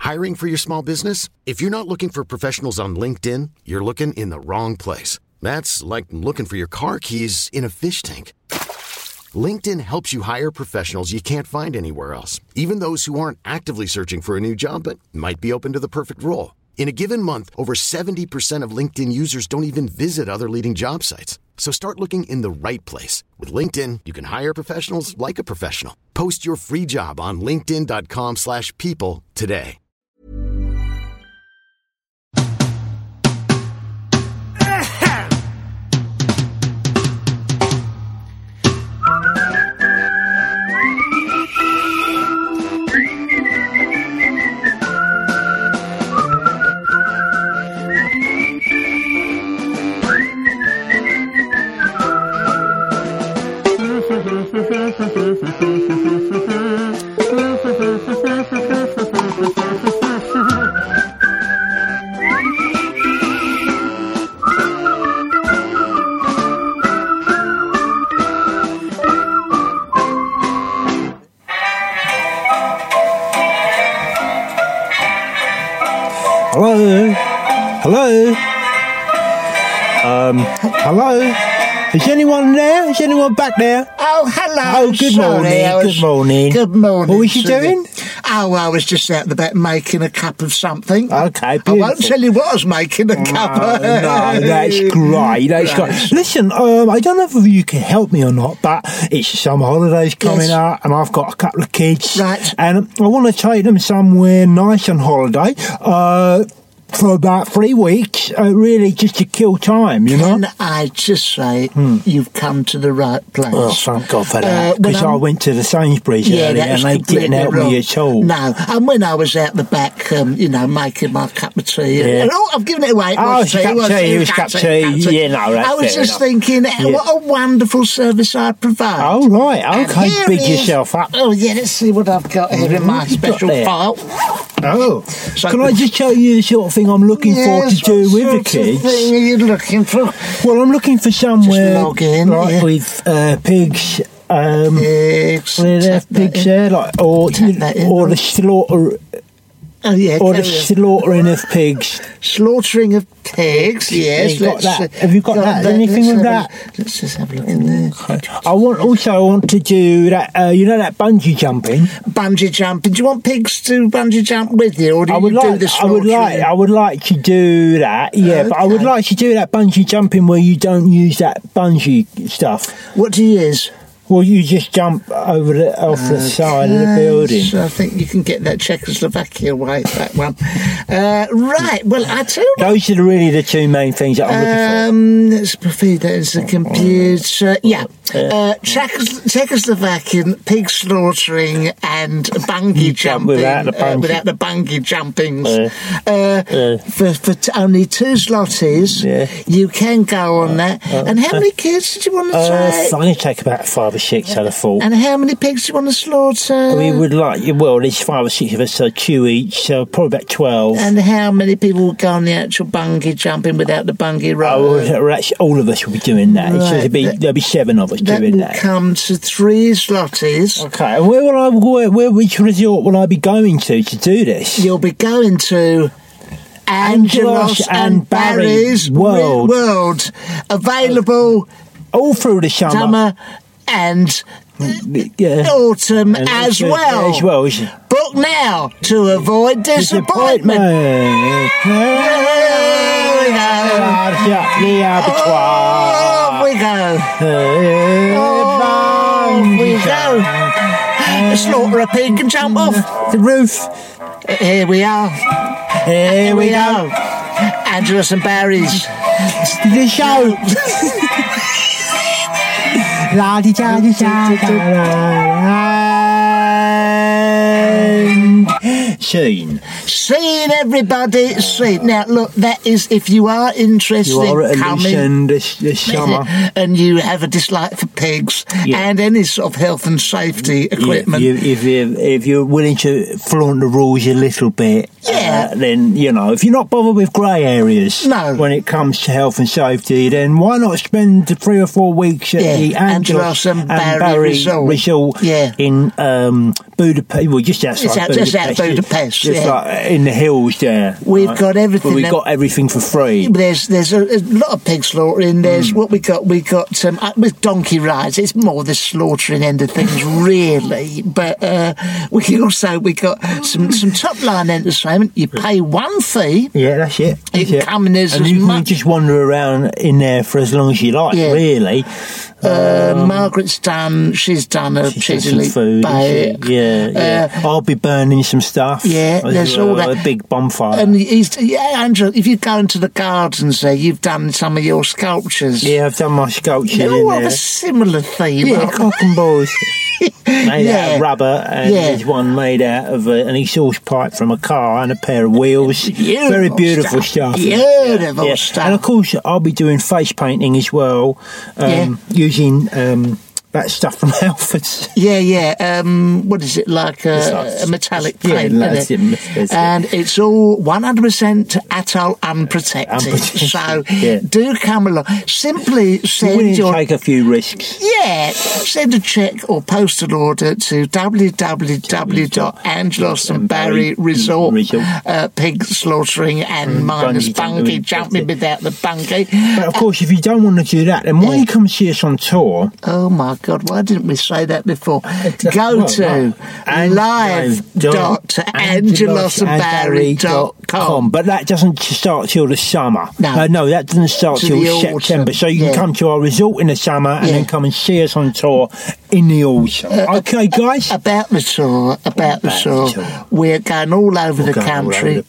Hiring for your small business? If you're not looking for professionals on LinkedIn, you're looking in the wrong place. That's like looking for your car keys in a fish tank. LinkedIn helps you hire professionals you can't find anywhere else, even those who aren't actively searching for a new job but might be open to the perfect role. In a given month, over 70% of LinkedIn users don't even visit other leading job sites. So start looking in the right place. With LinkedIn, you can hire professionals like a professional. Post your free job on linkedin.com/people today. Hello? Is anyone there? Is anyone back there? Oh, hello. Oh, good morning. Good morning. Good morning. What was you doing? Oh, I was just out the back making a cup of something. Okay, beautiful. I won't tell you what I was making a cup of. No, that's great. That's great. Listen, I don't know if you can help me or not, but it's summer holidays coming up, and I've got a couple of kids. Right. And I want to take them somewhere nice on holiday. For about 3 weeks, really just to kill time, you know? Can I just say, you've come to the right place. Oh, thank God for that. Because I went to the Sainsbury's earlier and they didn't help me at all. No, and when I was out the back, making my cup of tea, and I've given it away. It was cup of tea. Yeah, no, that's I was just thinking, what a wonderful service I provide. Oh, right, okay, big yourself up. Oh, yeah, let's see what I've got here in my special file. Oh, so can I just tell you the sort of thing I'm looking for to do with the kids? What thing are you looking for? Well, I'm looking for somewhere just log in, with pigs. Pigs. Pigs there, or the slaughter. Oh, yeah, or the slaughtering of pigs. Slaughtering of pigs, yes. Have you got that? Anything with that? Let's just have a look in there. I want to do that, that bungee jumping. Bungee jumping. Do you want pigs to bungee jump with you, or do you do the slaughtering? I would like to do that, but I would like to do that bungee jumping where you don't use that bungee stuff. What do you use? Well, you just jump off the side of the building. So I think you can get that Czechoslovakia way, that one. Right, well, I tell you... Those are really the two main things that I'm looking for. Let's feed that into the computer. Czechoslovakian, pig slaughtering and bungee jumping. Without the bungee jumpings. For only 2 zlotys, you can go on that. And how many kids did you want to take? I'm going to take about 5 or 6, I'd have thought. And how many pigs do you want to slaughter? We would there's 5 or 6 of us, so 2 each, so probably about 12. And how many people will go on the actual bungee jumping without the bungee rope? All of us will be doing that. Right. There'll be 7 of us doing that. That will come to 3 zlotys. Okay, and which resort will I be going to do this? You'll be going to Angelos and Barry's World. Available all through the summer and autumn as well. Book now to avoid disappointment. Off we go. Slaughter a pig and jump off the roof. Here we are. Here we go. Angelos and Barry's. The show. Scene, everybody, scene. Now, look, that is if you are interested in coming this summer and you have a dislike for pigs and any sort of health and safety equipment. If you're willing to flaunt the rules a little bit. Yeah, then, if you're not bothered with grey areas No. when it comes to health and safety, then why not spend 3 or 4 weeks at the Angelos and Barry Resort in Budapest, well, just outside Just out Budapest, just like in the hills there. We've got everything. But we've got everything for free. There's a lot of pig slaughtering. There's what we got. We got with donkey rides. It's more the slaughtering end of things, really. But we got some top line entertainment. You pay one fee. Yeah, that's it. You can come in as you much. can just wander around in there for as long as you like. Really. Margaret's done. She's done a cheesily food. Yeah. I'll be burning some stuff. Yeah, there's all that. A big bonfire. And Andrew, if you go into the gardens there, you've done some of your sculptures. Yeah, I've done my sculptures. They all in have there. a similar theme. Yeah, cock and balls. Made out of rubber, and there's one made out of an exhaust pipe from a car and a pair of wheels. Very beautiful stuff. Beautiful stuff. And of course, I'll be doing face painting as well, using that stuff from Halfords. What is it, like a metallic paint? That's it. And it's all 100% atoll unprotected. So do come along. Simply send take a few risks. Send a cheque or postal order to www.Angelos and Barry Resort. Pig slaughtering and minus bungee jumping without the bungee. But of course, if you don't want to do that, then why don't you come see us on tour? Oh my God, why didn't we say that before? Go to live.angelosandbarry.com. But that doesn't start till the summer. No, that doesn't start till September. So you can come to our resort in the summer and then come and see us on tour in the autumn. Okay, guys? About the tour, we're going all over the country.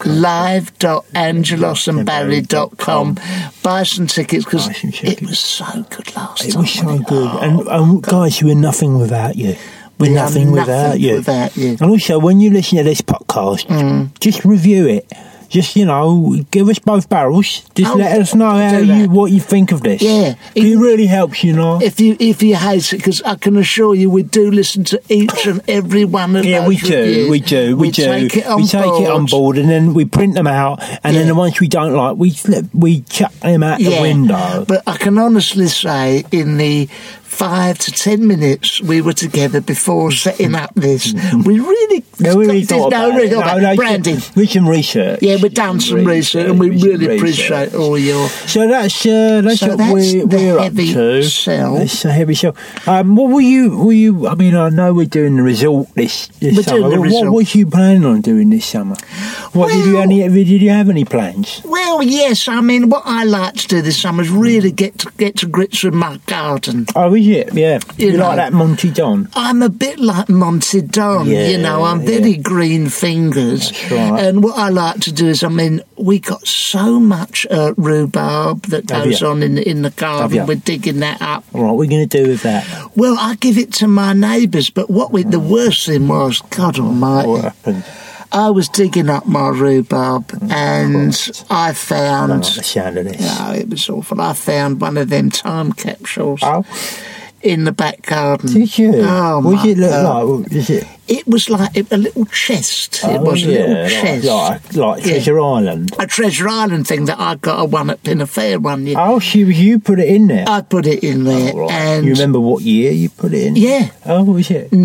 Live.angelosandbarry.com. Buy some tickets because it was so good last time. It was so good. And guys, we're nothing without you. We're nothing without you. And also, when you listen to this podcast, just review it. Just, give us both barrels. Just let us know what you think of this. Yeah. It really helps, If you hate it, because I can assure you we do listen to each and every one of those reviews. We do. We take it on board and then we print them out and then the ones we don't like, we chuck them out the window. But I can honestly say in the 5 to 10 minutes we were together before setting up this, we really thought about it. branding. With some research. Yeah, we've done some research and we really appreciate all your... So that's what we're up to. That's a heavy sell. What were you... I mean, I know we're doing the resort this summer. What was you planning on doing this summer? Did you have any plans? Well, yes. I mean, what I like to do this summer is really get to grips with my garden. Oh, is it? Yeah. You like that Monty Don? I'm a bit like Monty Don, I'm very green fingers. That's right. And what I like to do is, we got so much rhubarb that goes on in the garden. We're digging that up. All right, what are we going to do with that? Well, I give it to my neighbours, but the worst thing was, God almighty. What happened? I was digging up my rhubarb and I found... I don't like the sound of this. No, it was awful. I found one of them time capsules in the back garden. Did you? Oh, what did it look like? Is it? It was like a little chest. It was a little chest. Like Treasure Island. A Treasure Island thing that I got at Pinner Fair one year. Oh, you put it in there? I put it in there. Oh, right. And you remember what year you put it in? Yeah. Oh, what was it?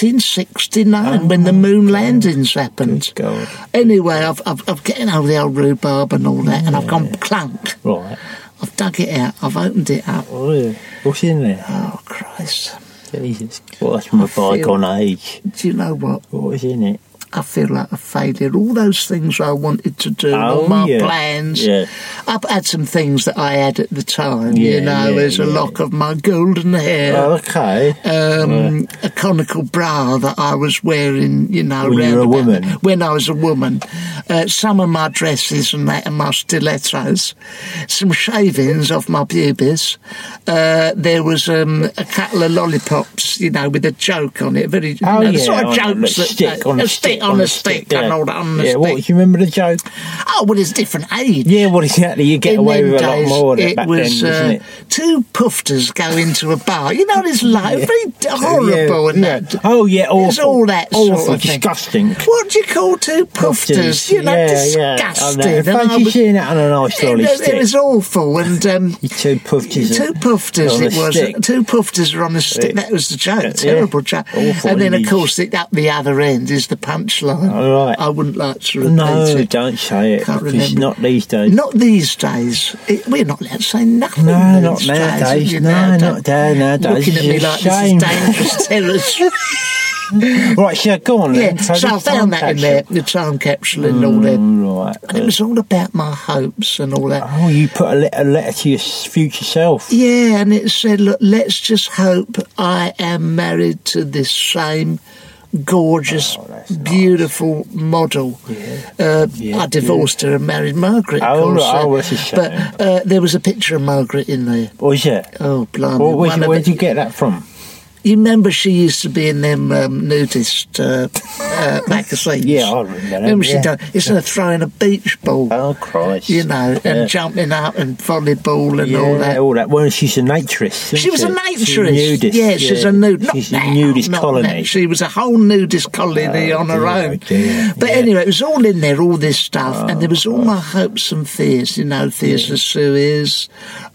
1969, when the moon landings happened. Good God. Anyway, I've getting over the old rhubarb and all that, and I've gone clunk. Right. I've dug it out. I've opened it up. Oh, yeah. What's in there? Oh, Christ. Jesus. Well, that's my bygone age. Do you know what? What was in it? I feel like a failure. All those things I wanted to do, all my plans. Yeah. I've had some things that I had at the time, there's a lock of my golden hair. Oh, okay. A conical bra that I was wearing, when you were a woman. When I was a woman. Some of my dresses and that and my stilettos. Some shavings off my pubis. There was a couple of lollipops, with a joke on it. Very, the sort of jokes that... stick on a stick and all that on the stick. What, do you remember the joke? Oh, well, it's a different age. Yeah, well, exactly. You get away with a lot more back then, wasn't it? Two poofters go into a bar. It's like very horrible and that. Oh, yeah, awful. There's all that sort of thing. Disgusting. What do you call two poofters? disgusting. If you're seeing that on a nice lolly stick. It was awful, and you two poofters. Two poofters it was. Stick. Two poofters are on a stick. That was the joke. Terrible joke. Awful, and then, of course, up the other end is the punchline. All right. I wouldn't like to repeat it. it. Don't say it. Can't because remember. Not these days. Not these days. We're not allowed to say nothing. No, these not nowadays. days. Not nowadays. Looking at me like this is dangerous territory. Right, so go on then. So I found that in there, the time capsule and all that. Right. And it was all about my hopes and all that. Oh, you put a letter to your future self. Yeah, and it said, look, let's just hope I am married to this same gorgeous, beautiful model. I divorced her and married Margaret, of course. That's a shame. But there was a picture of Margaret in there. Was there? Oh, blimey. Where'd you get that from? You remember she used to be in them nudist magazines? Yeah, I remember that. Remember she done? It's her throwing a beach ball. Oh, Christ. And jumping up and volleyball and all that. Well, she's a naturist. She was a naturist. She's a nudist. Yeah, she's a nudist. She's a nudist colony. She was a whole nudist colony on her own. But anyway, it was all in there, all this stuff, and there was all my hopes and fears, fears of Suez.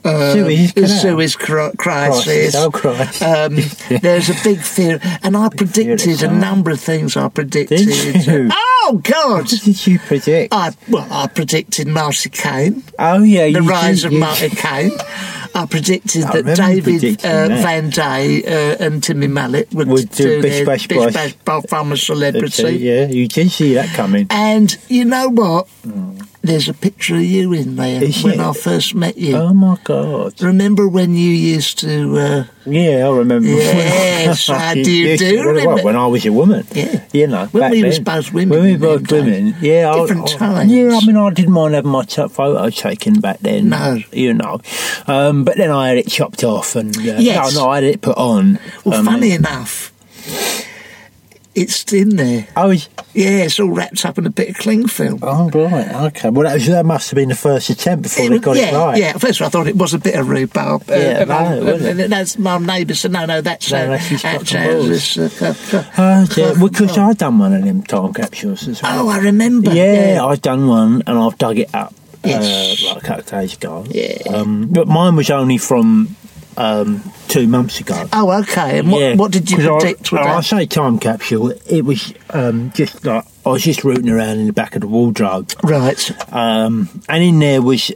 Suez crisis. Oh, Christ. There's a big fear, and I predicted a number of things. I predicted. Did you? Oh God! What did you predict? I predicted Marcy Kane. Oh yeah, the rise of Marcy Kane. I predicted that David Van Day and Timmy Mallet would do Bish Bash Bob from a Celebrity. Yeah, you did see that coming. And you know what? There's a picture of you in there when I first met you. Oh, my God. Remember when you used to... yeah, I remember. Yes, I do remember. When I was a woman. Yeah. When we was both women. When we were both women. Yeah. Different times. Yeah, I didn't mind having my photo taken back then. No. But then I had it chopped off and... yes. No, I had it put on. Well, funny enough... It's in there. Oh, yeah, it's all wrapped up in a bit of cling film. Oh, right, okay. Well, that must have been the first attempt before they got it right. Yeah, at first I thought it was a bit of rhubarb. That's my neighbour said, no, that's because I'd done one of them time capsules as well. Oh, I remember. Yeah, I'd done one and I've dug it up like a couple of days ago. Yeah. But mine was only from 2 months ago. Oh, okay. And what did you predict with that? I say time capsule. It was just like I was just rooting around in the back of the wardrobe. Right. And in there was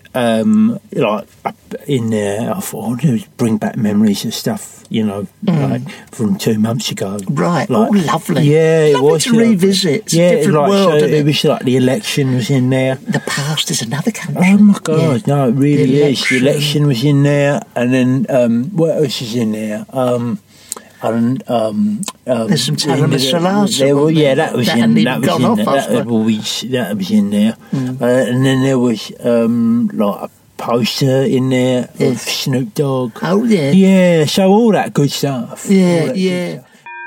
in there I thought it would bring back memories of stuff, like from 2 months ago. Right. Like, oh, lovely. Yeah, lovely it was to revisit. It's a different world. So it was like the election was in there. The past is another country. Oh my God! Yeah. No, it really is. The election was in there, and then what else is in there? There's some tiramisu. Yeah, that was in there. That was in there. And then there was like a poster in there of Snoop Dogg. Oh yeah. Yeah, so all that good stuff. Yeah.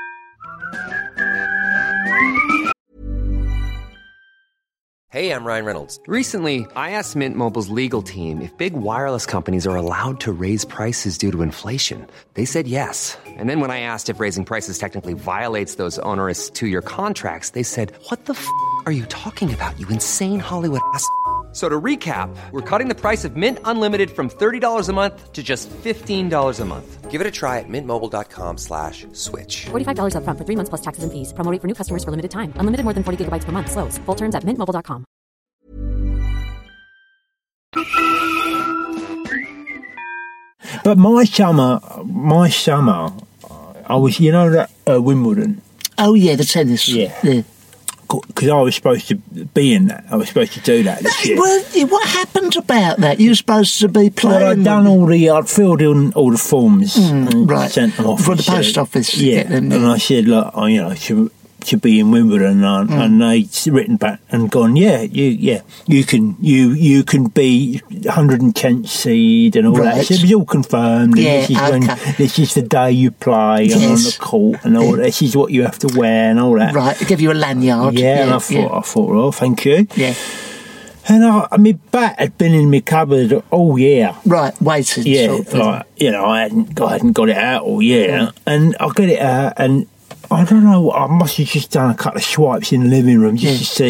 Hey, I'm Ryan Reynolds. Recently, I asked Mint Mobile's legal team if big wireless companies are allowed to raise prices due to inflation. They said yes. And then when I asked if raising prices technically violates those onerous 2-year contracts, they said, "What the f*** are you talking about, you insane Hollywood ass?" So to recap, we're cutting the price of Mint Unlimited from $30 a month to just $15 a month. Give it a try at mintmobile.com/switch. $45 up front for 3 months plus taxes and fees. Promo rate for new customers for limited time. Unlimited more than 40 gigabytes per month. Slows full terms at mintmobile.com. But my summer, I was, that Wimbledon. Oh yeah, the tennis. Yeah. Because I was supposed to be in that. I was supposed to do that this year. What happened about that? You were supposed to be playing... Well, I'd filled in all the forms and sent them off. For the post office. Yeah, and I said, look, to be in Wimbledon, and they'd written back and gone, you can be 110th seed and all that. So it was all confirmed. Yeah, this is the day you play and on the court and all that. This is what you have to wear and all that. Right, they give you a lanyard. Yeah, and I thought, well, thank you. Yeah. And my bat had been in my cupboard all year. Right, waiting. Yeah, I hadn't got it out all year, and I got it out and. I don't know, I must have just done a couple of swipes in the living room just to see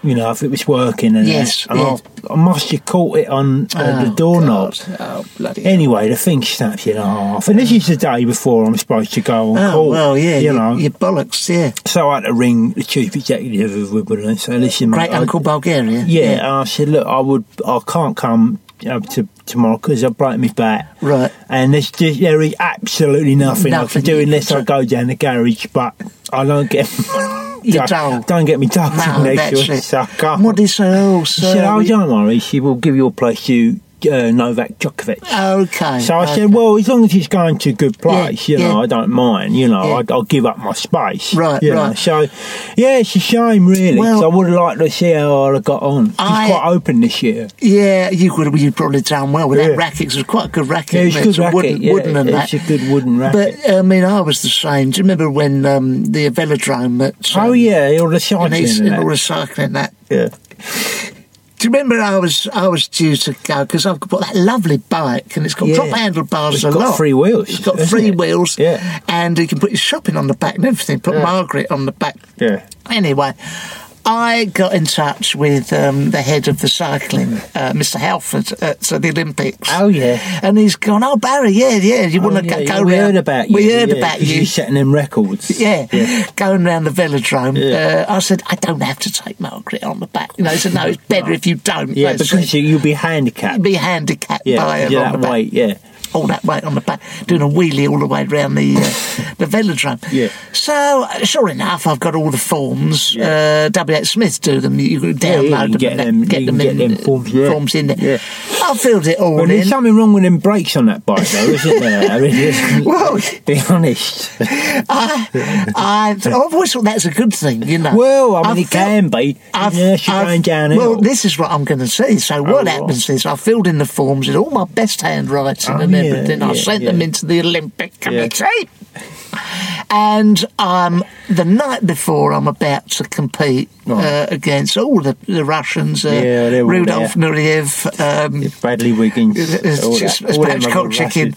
you know, if it was working. And Yes, that. And I must have caught it on the doorknob. God. Oh, bloody Anyway, the thing snaps in half. And this is the day before I'm supposed to go on call. well, yeah, you know. your bollocks, yeah. So I had to ring the chief executive of Wimbledon and say, listen, Great mate, Uncle Bulgaria. Yeah, and I said, look, I can't come to tomorrow because I've broken my back. Right. And there is absolutely nothing I can do unless I go down the garage, but I don't get... Don't get me talking next week, so I can't. What did he say? Oh, She said, don't worry, she will give you a place to Novak Djokovic. Okay. So I said, well, as long as it's going to a good place, you know, I don't mind, you know, I'll give up my space. Right, you know. So, yeah, it's a shame, really, because I would have liked to see how I got on. It's quite open this year. Yeah, you'd probably done well with that racket. It was quite a good racket. Yeah, it's a good racket, wooden and that. It's a good wooden racket. But, I mean, I was the same. Do you remember when the velodrome at... all the cycling all the cycling that. Yeah. Do you remember I was due to go because I've got that lovely bike and it's got drop handlebars It's got 3 wheels. It's got 3 wheels, yeah, and you can put your shopping on the back and everything. Put Margaret on the back. Yeah. Anyway, I got in touch with the head of the cycling, Mr. Halford, at the Olympics. Oh, yeah. And he's gone, oh, Barry, yeah, you want to go round? We heard about you. We heard about you. You're setting them records. Yeah, going round the velodrome. Yeah. I said, I don't have to take Margaret on the back. You know, he said, no, it's better if you don't. Yeah, because you'll be handicapped. You'll be handicapped by her on the back. Weight, yeah. All that weight on the back, doing a wheelie all the way around the velodrome. Yeah. So, sure enough, I've got all the forms. W.H. Smith do them. You can download them. Get them forms in there. Yeah. I filled it all in. There's something wrong with them brakes on that bike, though, isn't there? I mean, well, be honest. I've always thought that's a good thing, you know. Well, I mean, it can be. You're going downhill. Well, this is what I'm going to say. So what happens is I filled in the forms in all my best handwriting and everything. I sent them into the Olympic Committee. And the night before, I'm about to compete against all the Russians, Rudolf Nureyev, Bradley Wiggins, Spanish cold chicken.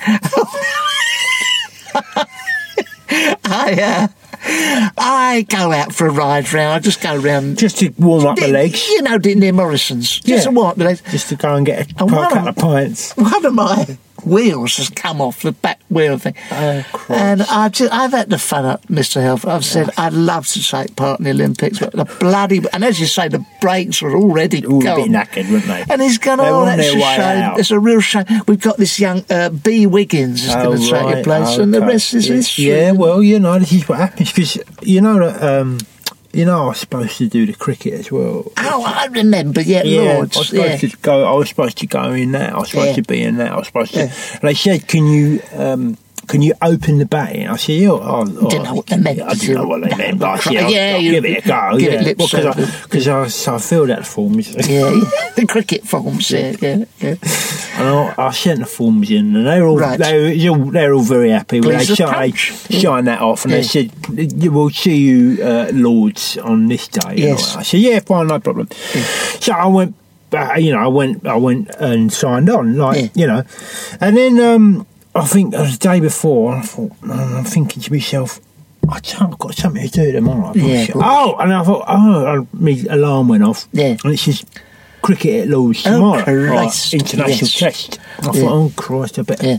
I go out for a ride round. I just go round just to warm up the legs. You know, near Morrison's. Just to warm up the legs. Just to go and get a couple of pints. One of my wheels has come off, the back wheel thing. Oh, Christ. And I've had to phone up Mr. Health. I've said I'd love to take part in the Olympics, but the bloody... And as you say, the brakes were already gone. A bit knackered, weren't they? And he's gone, that's a shame. It's a real shame. We've got this young B. Wiggins is going to take your place, and the rest is history. Yeah, well, you know, this is what happens, because, you know, that... you know, I was supposed to do the cricket as well. Oh, I remember, Lords. I was supposed to go in that. I was supposed to be in that. I was supposed to. And they said, "Can you open the batting?" I said, didn't know what they meant. I didn't know what they meant, but I said, I'll give it a go. Give it lip service. Because I filled out the forms. Yeah, the cricket forms. Yeah. And I sent the forms in, and they're all very happy. They signed that off, and they said, "We'll see you, Lords, on this day." Yes. I said, "Yeah, fine, no problem." Yeah. So I went, I went and signed on, you know, and then I think it was the day before. I thought, I'm thinking to myself, I've got something to do tomorrow. And I thought, my alarm went off. Yeah. And it says cricket at Lords tomorrow. Christ. International test. I thought, oh Christ, I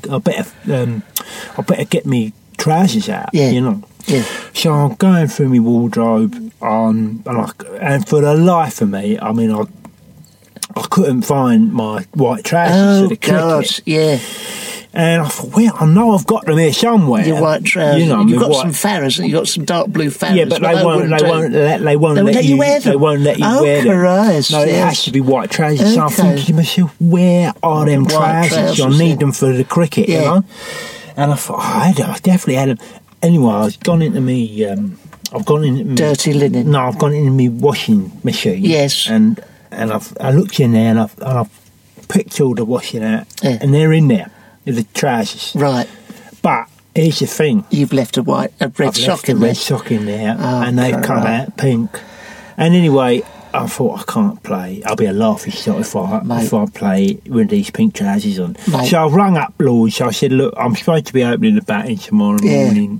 better get me trousers out. You know. Yeah. So I'm going through my wardrobe, and for the life of me, I mean, I couldn't find my white trousers for the cricket. God, yeah. And I thought, well, I know I've got them here somewhere. Your white trousers. You know, you've got some Farrahs, and you've got some dark blue Farrahs. Yeah, but they won't let you wear them. They won't let you wear them. Christ, no, it has to be white trousers. Okay. So I'm thinking to myself, where are them trousers? I need them for the cricket, you know. And I thought, I definitely had them. Anyway, I've gone into me. Dirty linen. No, I've gone into my washing machine. Yes. And I looked in there, and I've picked all the washing out, and they're in there. The trousers. Right. But here's the thing. You've left a red sock in there. Red sock in there, and they've come out pink. And anyway, I thought, I can't play. I'll be a laughing stock if I play with these pink trousers on. Mate. So I rang up Lloyd's. I said, look, I'm supposed to be opening the batting tomorrow morning.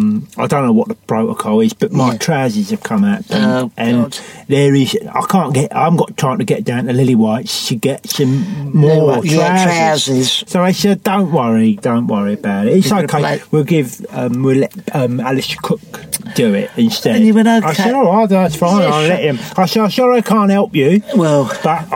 I don't know what the protocol is, but my trousers have come out pink. And there is, I haven't got time to get down to Lily White's to get some more trousers. So I said, don't worry about it. It's okay. We'll let Alistair Cook do it instead. And you went, okay. I said, all right, that's fine. Yeah, I'll let him. I said, I'm sorry I can't help you. Well, but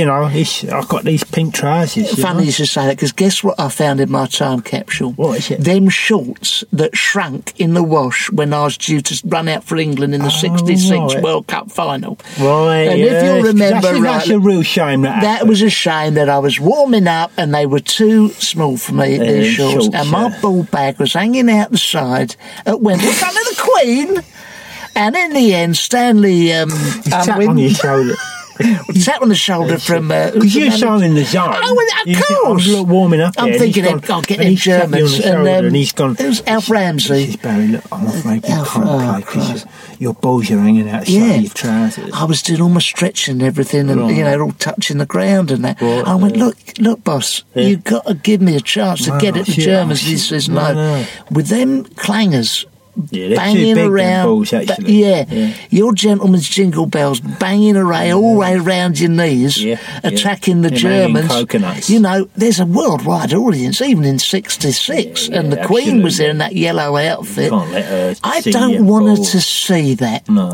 I've got these pink trousers. Funny you should say that, because guess what I found in my time capsule? What is it? Them shorts that shrunk in the wash when I was due to run out for England in the 66 World Cup final. Right, and if you remember that's a real shame. That was a shame that I was warming up and they were too small for me, these shorts. And my ball bag was hanging out the side at Wembley in front of the Queen. And in the end, Stanley tap on your shoulder. Tap on the shoulder from... Because you're so in the zone. Oh, of course. I'm warming up. I'm thinking I'll get in Germans. And he's gone... It was Alf Ramsey. This is Barry, look, I'm afraid you can't play because your balls are hanging out your trousers. I was doing all my stretching and everything and, all touching the ground and that. Right, I went, look, boss, you've got to give me a chance to get at the Germans. He says, no. With them clangers... banging big around, balls, actually. Your gentleman's jingle bells banging away all the way around your knees, attacking the Germans. Coconuts. There's a worldwide audience, even in '66, and the Queen was there in that yellow outfit. Can't let her I don't want her to see that. No.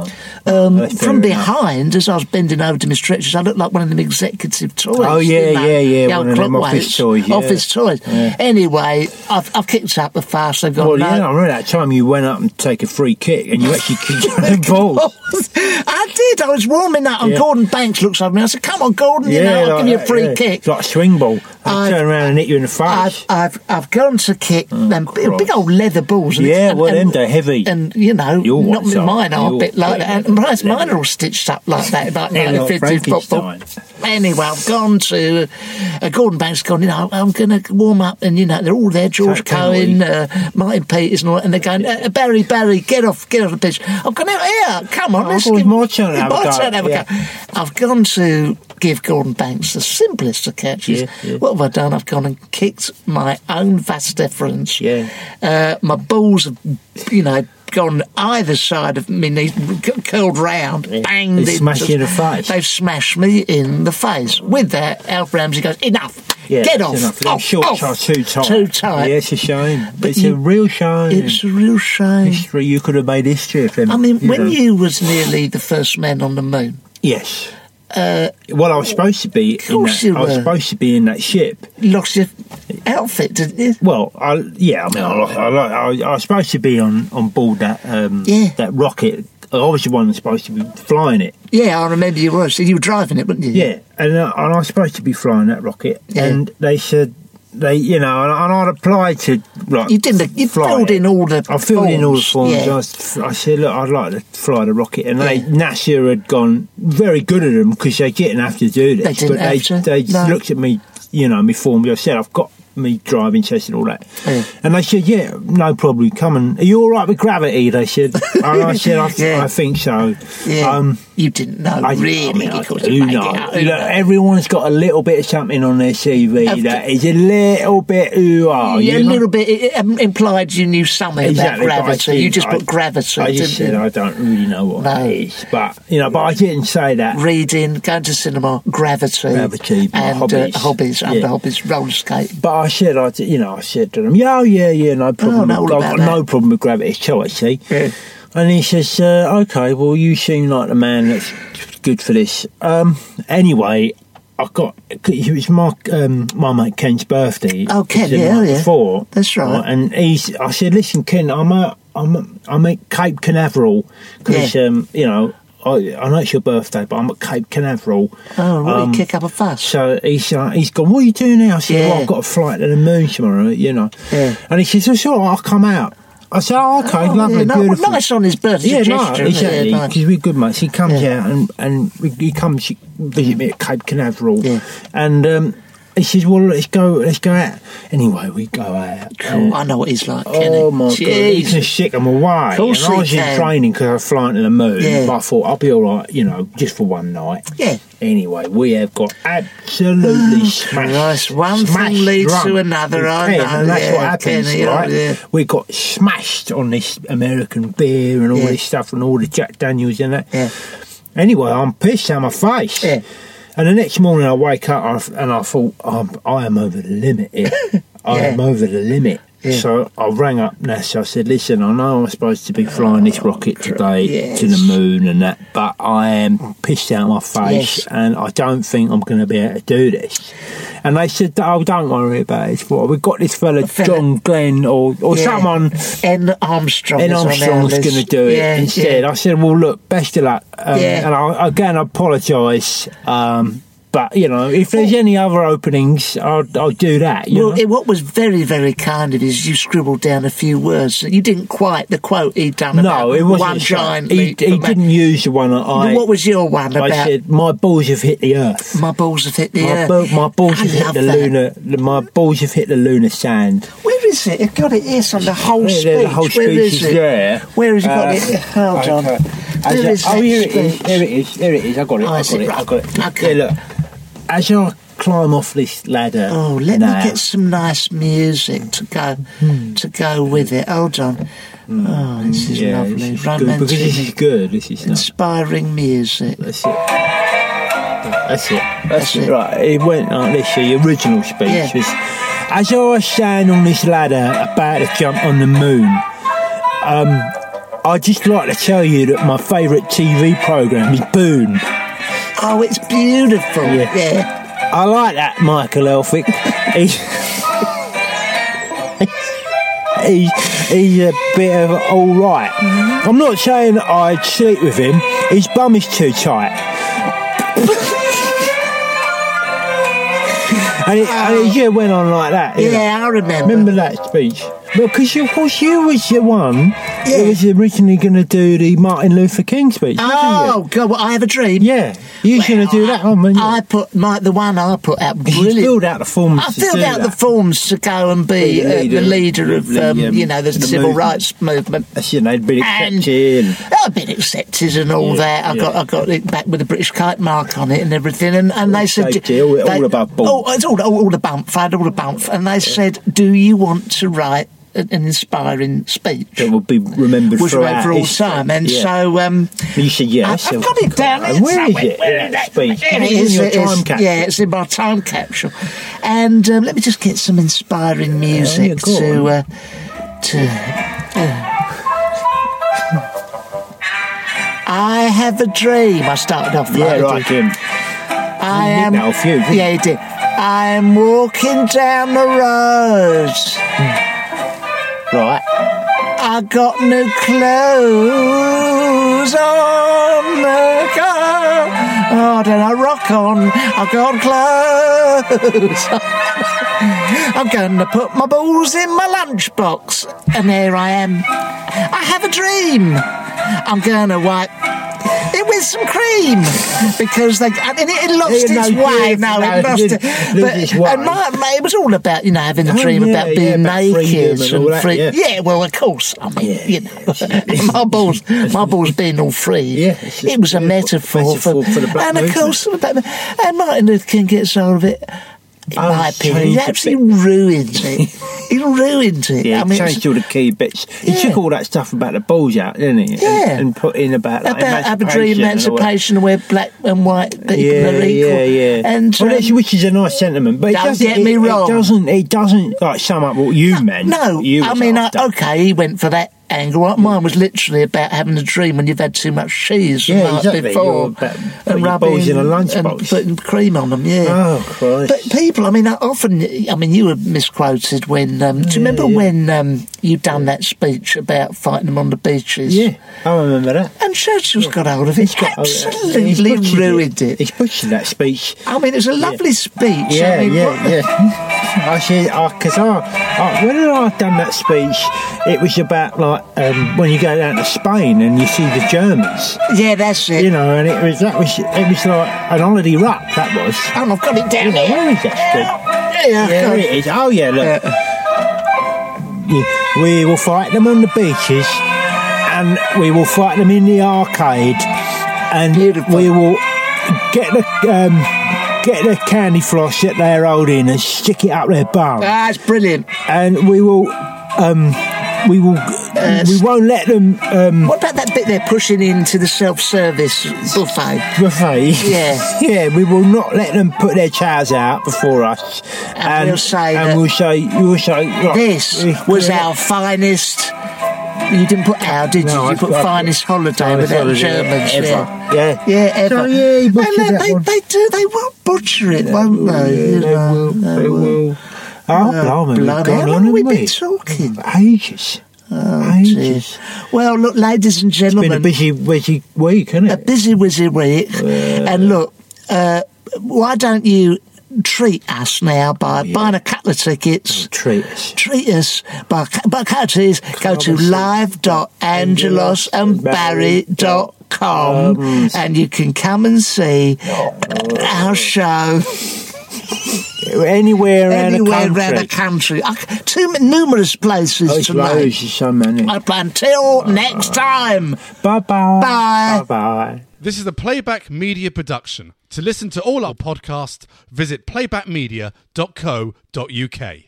From behind, as I was bending over to my stretchers, I looked like one of them executive toys. Oh yeah, one of them office toys. Office toys. Yeah. Anyway, I've kicked up the fast. They've gone. I remember that time you went up and take a free kick and you actually kicked your own balls. I did. I was warming up and Gordon Banks looks over me. I said, come on, Gordon, I'll give you a free kick. It's like a swing ball. I turn around and hit you in the face. I've gone to kick them big old leather balls. Them they're heavy. And, not mine are a bit like that. And mine are all stitched up like that, like 1950s football. Anyway, I've gone to Gordon Banks, I'm going to warm up, and they're all there. George Cohen, Martin Peters, and all that, and they're going, Barry, get off the pitch. I've gone out here. Come on, let's give my turn to have a go. I've gone to give Gordon Banks the simplest of catches. What have I done? I've gone and kicked my own vas deferens. My balls have, gone either side of me, knees, curled round, banged. They smashed you in the face. They've smashed me in the face. With that, Alf Ramsey goes, enough. Get off. Enough. Shorts are too tight. Too tight. Yeah, it's a shame. It's a real shame. It's a real shame. History. You could have made history of him. I mean, when you was nearly the first man on the moon. Yes. I was supposed to be. I was supposed to be in that ship. Lost your outfit, didn't you? Well, I was supposed to be on board that that rocket. I was the one supposed to be flying it. Yeah, I remember you were. So you were driving it, weren't you? Yeah, and I was supposed to be flying that rocket, and they said. And I'd applied to you filled in all the I filled in all the forms. Yeah. I said, look, I'd like to fly the rocket, and NASA had gone very good at them because they didn't have to do this. They looked at me, my form. I said, I've got me driving test and all that, and they said, no problem. Come and are you all right with gravity? They said, and I said, I think so. Yeah. You didn't know, really. I do know. Look, everyone's got a little bit of something on their CV that is a little bit a little bit. It implied you knew something about gravity. You just put gravity. I just said I don't really know what that is, but but I didn't say that. Reading, going to cinema, gravity, and hobbies, under hobbies, roller skate. But I said, I said to them, no problem. I've got no problem with gravity. So I see. Yeah. And he says, okay, well, you seem like the man that's good for this. Anyway, it was my mate Ken's birthday. Oh, Ken, before. That's right. And I said, listen, Ken, I'm at Cape Canaveral because, I know it's your birthday, but I'm at Cape Canaveral. Oh, really? Kick up a fuss. So he's gone, what are you doing now? I said, well, I've got a flight to the moon tomorrow, Yeah. And he says, it's all right, I'll come out. I said, okay, lovely, beautiful. Nice on his birthday. Exactly, because we're good mates. He comes out and he comes visit me at Cape Canaveral. Yeah. And he says, well, let's go out. Anyway, we go out. Cool. I know what he's like, Kenny. Oh, my God. He can sick him away. Of course and I was in training because I was flying to the moon. Yeah. But I thought, I'll be all right, just for one night. Yeah. Anyway, we have got absolutely smashed. Christ, one thing leads drunk to another, with I Ken, know. and that's what happens, Kenny, right? Yeah. We got smashed on this American beer and all this stuff and all the Jack Daniels and that. Yeah. Anyway, I'm pissed out of my face. Yeah. And the next morning I wake up and I thought, I am over the limit here. I am over the limit. Yeah. So I rang up NASA. I said, listen, I know I'm supposed to be flying this rocket today to the moon and that, but I am pissed out of my face and I don't think I'm going to be able to do this. And they said, oh, don't worry about it. We've got this fella, John Glenn or someone. N. Armstrong's going to do it instead. I said, well, look, best of luck. And I apologise. But, if there's any other openings, I'll do that. What was very, very kind of is you scribbled down a few words. You didn't quite the quote he'd done about it wasn't one giant leap. He didn't use the one that What was your one about? I said, my balls have hit the earth. My balls have hit the earth. My balls have hit the lunar. My balls have hit the lunar sand. Where is it? I've got it here on the whole speech. The whole speech is there. Where has it got it? Hold on. Here it is. I got it. Okay. Look. As I climb off this ladder, let me get some nice music to go with it. Hold on. This is lovely. This is romantic. Good, because this is good. This is inspiring music. That's it. Right, it went like this. The original speech was, as I stand on this ladder about to jump on the moon, I'd just like to tell you that my favourite TV programme is Boone. Oh, it's beautiful. Yeah. I like that, Michael Elphick. He's a bit of all right. I'm not saying I'd sleep with him. His bum is too tight. and it went on like that. Yeah, I remember. Remember that speech? Well, because of course you was the one who was originally going to do the Martin Luther King speech. Oh, God, I Have a Dream. Yeah, you was going to do that one, weren't you? I put the one I put out. Brilliant. You filled out the forms. I filled out the forms to go and be the leader of the civil rights movement. They'd been accepted. I'd been accepted and all that. I got it back with a British kite mark on it and everything. And they said, all about bump. Oh, it's all the bump. I had all the bump. And they said, do you want to write an inspiring speech that will be remembered for all time? And so you said yes. I've got it down. Where is it? That speech? It's in my time capsule. And let me just get some inspiring music to. I have a dream. I started off. Like him. I am. Yeah, he did. I'm walking down the road. Right. I got new clothes on the car. Oh, then I rock on. I got clothes. I'm going to put my balls in my lunchbox. And there I am. I have a dream. I'm going to wipe it with some cream because it lost its way. It was all about having a dream about being naked and free. Yeah, well, of course. I mean, my balls being all free. It was a metaphor for the black movement. Of course, and Martin Luther King gets hold of it. In my opinion, he absolutely ruined it. He ruined it. Yeah, he changed all the key bits. He took all that stuff about the balls out, didn't he? Yeah. And put in about emancipation where black and white people are equal. Yeah. And, which is a nice sentiment. But don't get me wrong. It doesn't like sum up what you meant. No, he went for that angle. Mine was literally about having a dream when you've had too much cheese the night before and rubbing in a lunchbox and putting cream on them. Yeah. Oh Christ! But people, you were misquoted when. Do you remember when you done that speech about fighting them on the beaches? Yeah, I remember that. And Churchill's got hold of it. Absolutely ruined it. He's butchered that speech. I mean, it was a lovely speech. Yeah. I said, because when I done that speech, it was about when you go down to Spain and you see the Germans. Yeah, that's it. And it was like an holiday ruck. That was. And I've got it down here. Where is that street? There it is. Oh, yeah, look. Yeah, we will fight them on the beaches, and we will fight them in the arcade, and we will get the candy floss that they're holding and stick it up their bum. That's brilliant. And we won't let them. What about that bit they're pushing into the self-service buffet? Yeah, yeah. We will not let them put their chairs out before us, and we'll say, right, this was our finest. You didn't put our, did you? No, You put finest holiday with them Germans. Ever. Yeah, ever. So, yeah, he butchered and that one. they will butcher it, won't they? They will. Oh, blimey, we've How gone long on, have we haven't been talking? Ages. Ages. Well, look, ladies and It's gentlemen. been a busy week, hasn't it? A busy week. And look, why don't you treat us now by buying a couple of tickets? Treat us. Treat us by tickets. Go to live.angelosandbarry.com and you can come and see our show. Anywhere around the country. Numerous places tonight. So many. Until next time. Bye-bye. Bye. Bye-bye. This is a Playback Media production. To listen to all our podcasts, visit playbackmedia.co.uk.